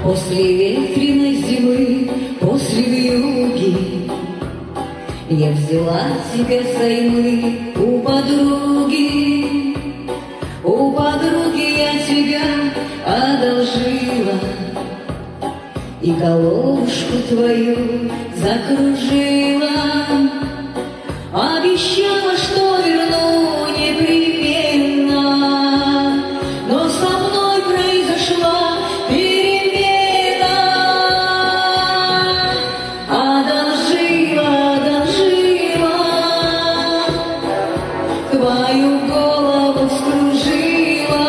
После ветреной зимы, после вьюги, я взяла тебя взаймы у подруги. У подруги я тебя одолжила и головушку твою закружила. Обещала, что верну непременно, но со мной произошла перемена. Одолжила твою голову вскружила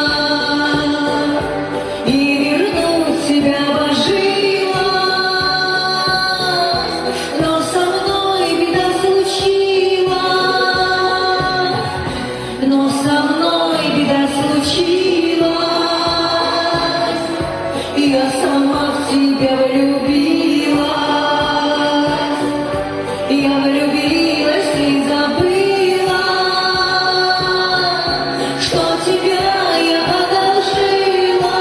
и вернуть тебя обожила, но со мной беда случилась, но со мной беда случилась, я сама в тебя влюбилась, я влюбилась и забыла, что тебя я одолжила.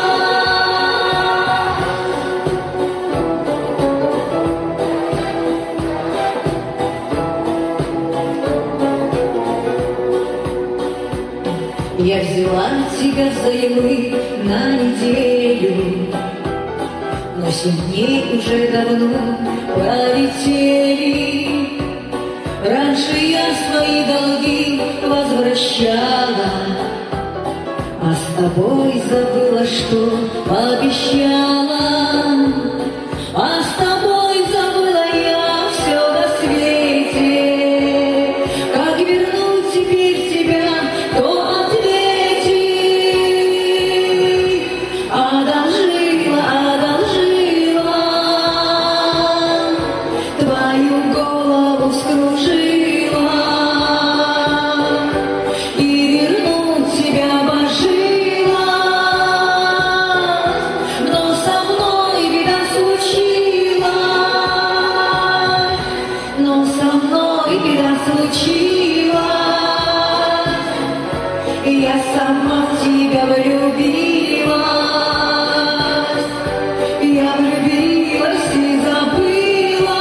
Я взяла тебя взаймы на неделю, но 7 дней уже давно пролетели. Раньше я свои долги возвращала, а с тобой забыла, что пообещала. А с тобой забыла я все на свете. Как вернуть теперь тебя, то ответи. Одолжила твою голову вскружила и вернуть тебя обожила, но со мной беда случилась, но со мной беда случилась, я сама в тебя влюбилась, я влюбилась и забыла,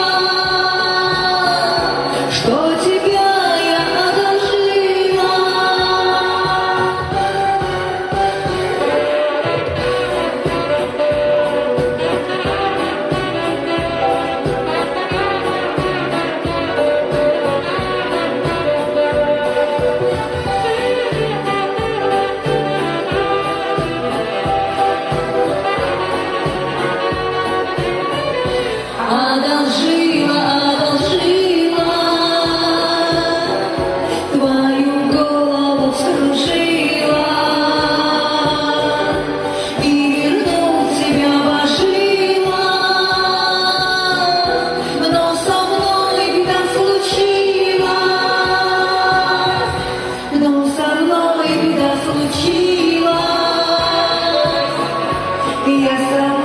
что тебя я одолжила. Одолжила твою голову вскружила и вернуть тебя обожила, но со мной беда случилась, но со мной беда случилась, я сама